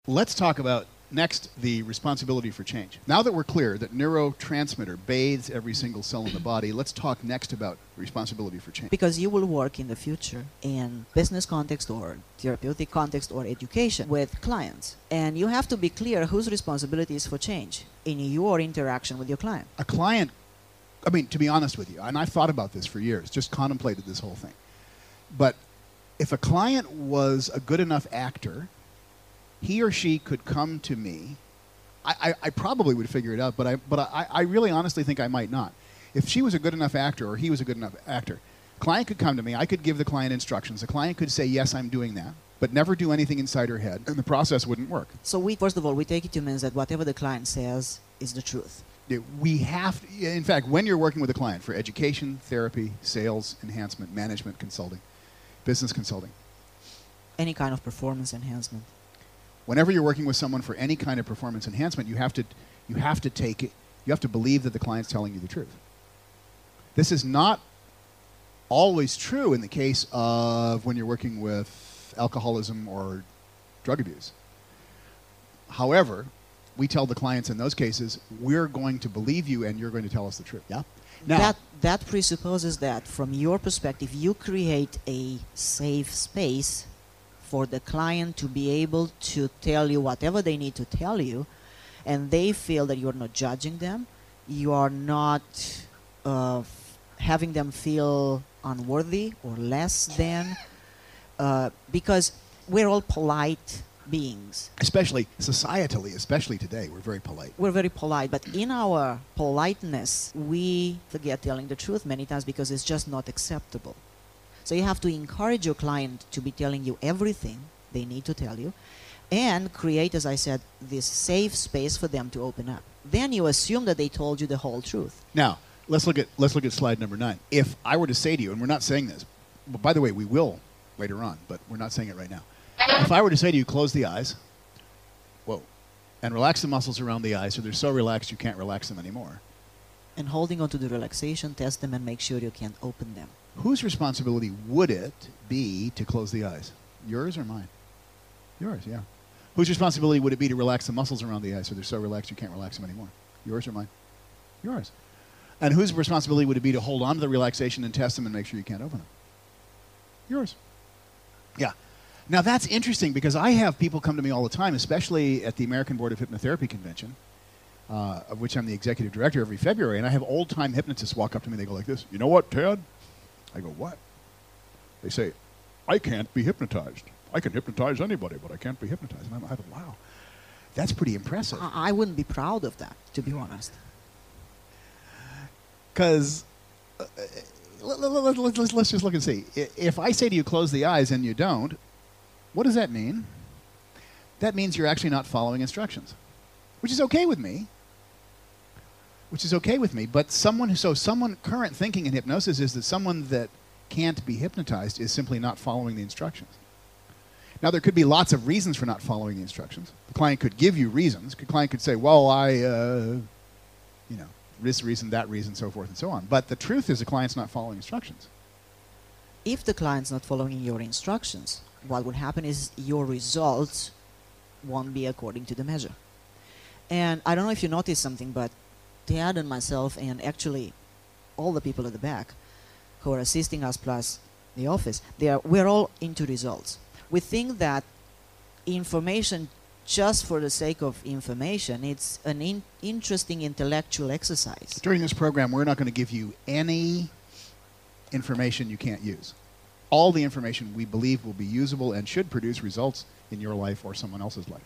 Let's talk about next the responsibility for change. Now that we're clear that neurotransmitter bathes every single cell in the body, let's talk next about responsibility for change. Because you will work in the future in business context or therapeutic context or education with clients. And you have to be clear whose responsibility is for change in your interaction with your client. A client, I mean, to be honest with you, and I've thought about this for years, just contemplated this whole thing. But if a client was a good enough actor, he or she could come to me. I probably would figure it out, but I really honestly think I might not. If she was a good enough actor or he was a good enough actor, client could come to me. I could give the client instructions. The client could say, yes, I'm doing that, but never do anything inside her head, and the process wouldn't work. So first of all, we take it to mean that whatever the client says is the truth. We have to, in fact, when you're working with a client for education, therapy, sales, enhancement, management consulting, business consulting, any kind of performance enhancement. Whenever you're working with someone for any kind of performance enhancement, you have to believe that the client's telling you the truth. This is not always true in the case of when you're working with alcoholism or drug abuse. However, we tell the clients in those cases, we're going to believe you and you're going to tell us the truth. Yeah? Now, that presupposes that from your perspective, you create a safe space for the client to be able to tell you whatever they need to tell you, and they feel that you're not judging them, you are not having them feel unworthy or less than, because we're all polite beings. Especially societally, especially today, we're very polite. We're very polite, but in our politeness, we forget telling the truth many times because it's just not acceptable. So you have to encourage your client to be telling you everything they need to tell you and create, as I said, this safe space for them to open up. Then you assume that they told you the whole truth. Now, let's look at slide number 9. If I were to say to you, and we're not saying this, but by the way, we will later on, but we're not saying it right now. If I were to say to you, close the eyes, whoa, and relax the muscles around the eyes so they're so relaxed you can't relax them anymore. And holding on to the relaxation, test them and make sure you can open them. Whose responsibility would it be to close the eyes? Yours or mine? Yours, yeah. Whose responsibility would it be to relax the muscles around the eyes so they're so relaxed you can't relax them anymore? Yours or mine? Yours. And whose responsibility would it be to hold on to the relaxation and test them and make sure you can't open them? Yours. Yeah. Now that's interesting because I have people come to me all the time, especially at the American Board of Hypnotherapy Convention, of which I'm the executive director every February, and I have old-time hypnotists walk up to me and they go like this, you know what, Ted? I go, what? They say, I can't be hypnotized. I can hypnotize anybody, but I can't be hypnotized. And I go, wow, that's pretty impressive. I wouldn't be proud of that, to be honest. Because let's just look and see. If I say to you, close the eyes, and you don't, what does that mean? That means you're actually not following instructions, which is okay with me. But someone current thinking in hypnosis is that someone that can't be hypnotized is simply not following the instructions. Now, there could be lots of reasons for not following the instructions. The client could give you reasons. The client could say, well, this reason, that reason, so forth and so on. But the truth is the client's not following instructions. If the client's not following your instructions, what would happen is your results won't be according to the measure. And I don't know if you noticed something, but Ted and myself, and actually all the people at the back who are assisting us plus the office, we're all into results. We think that information, just for the sake of information, it's an interesting intellectual exercise. During this program, we're not going to give you any information you can't use. All the information we believe will be usable and should produce results in your life or someone else's life.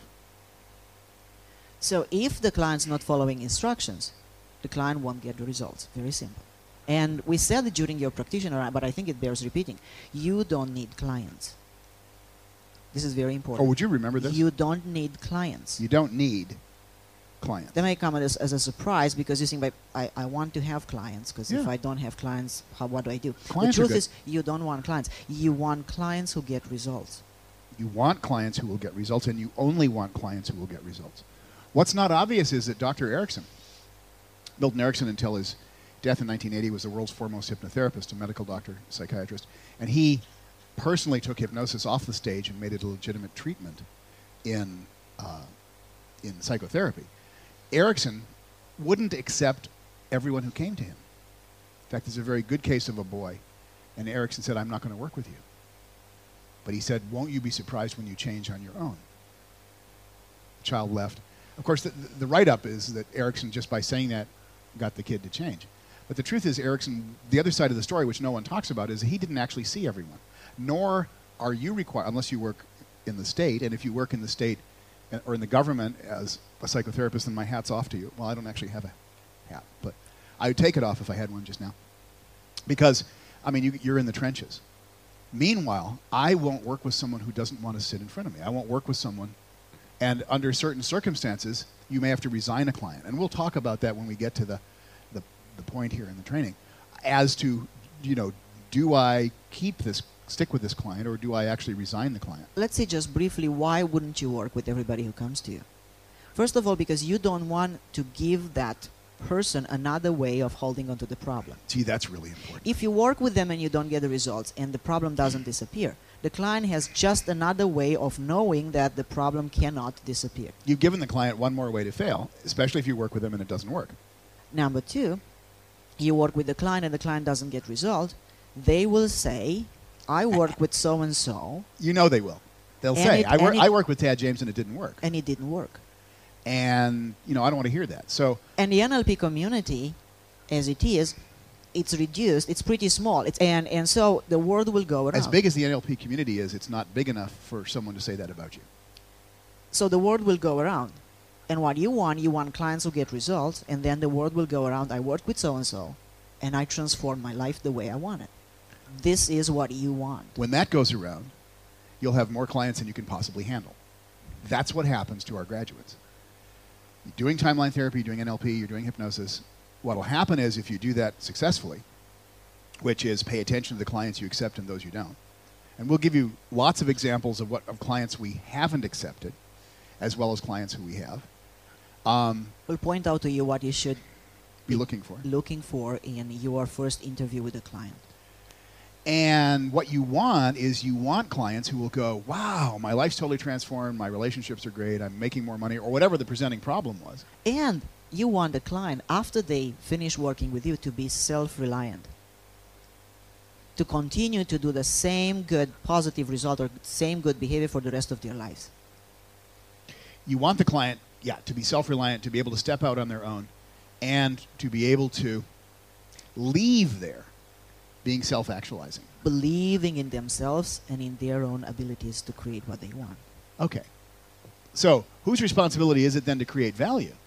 So if the client's not following instructions, the client won't get the results. Very simple. And we said it during your practitioner, but I think it bears repeating. You don't need clients. This is very important. Oh, would you remember this? You don't need clients. You don't need clients. That may come as a surprise because you think, I want to have clients, because if I don't have clients, what do I do? Clients the truth is, you don't want clients. You want clients who get results. You want clients who will get results, and you only want clients who will get results. What's not obvious is that Dr. Erickson, Milton Erickson, until his death in 1980, was the world's foremost hypnotherapist, a medical doctor, psychiatrist, and he personally took hypnosis off the stage and made it a legitimate treatment in in psychotherapy, Erickson wouldn't accept everyone who came to him. In fact, there's a very good case of a boy, and Erickson said, I'm not going to work with you. But he said, won't you be surprised when you change on your own? The child left. Of course, the write-up is that Erickson, just by saying that, got the kid to change. But the truth is, Erickson, the other side of the story, which no one talks about, is he didn't actually see everyone. Nor are you required, unless you work in the state, and if you work in the state or in the government as a psychotherapist, then my hat's off to you. Well, I don't actually have a hat, but I would take it off if I had one just now. Because, I mean, you're in the trenches. Meanwhile, I won't work with someone who doesn't want to sit in front of me. I won't work with someone, and under certain circumstances, you may have to resign a client. And we'll talk about that when we get to the point here in the training, as to, do I stick with this client, or do I actually resign the client? Let's say just briefly, why wouldn't you work with everybody who comes to you? First of all, because you don't want to give that person another way of holding on to the problem. See, that's really important. If you work with them and you don't get the results and the problem doesn't disappear, the client has just another way of knowing that the problem cannot disappear. You've given the client one more way to fail, especially if you work with them and it doesn't work. Number two, you work with the client and the client doesn't get result, they will say, I work with so-and-so. You know they will. They'll say, I work with Tad James and it didn't work. And it didn't work. And, I don't want to hear that. So, and the NLP community, as it is, it's reduced. It's pretty small. And so the word will go around. As big as the NLP community is, it's not big enough for someone to say that about you. So the word will go around. And what you want clients who get results, and then the word will go around, I work with so-and-so, and I transform my life the way I want it. This is what you want. When that goes around, you'll have more clients than you can possibly handle. That's what happens to our graduates. You're doing timeline therapy, you're doing NLP, you're doing hypnosis. What will happen is, if you do that successfully, which is pay attention to the clients you accept and those you don't. And we'll give you lots of examples of clients we haven't accepted, as well as clients who we have. We'll point out to you what you should be looking for in your first interview with a client. And what you want is, you want clients who will go, wow, my life's totally transformed, my relationships are great, I'm making more money, or whatever the presenting problem was. And you want the client, after they finish working with you, to be self-reliant, to continue to do the same good positive result or same good behavior for the rest of their lives. You want the client, to be self-reliant, to be able to step out on their own, and to be able to leave there being self-actualizing. Believing in themselves and in their own abilities to create what they want. Okay. So, whose responsibility is it then to create value?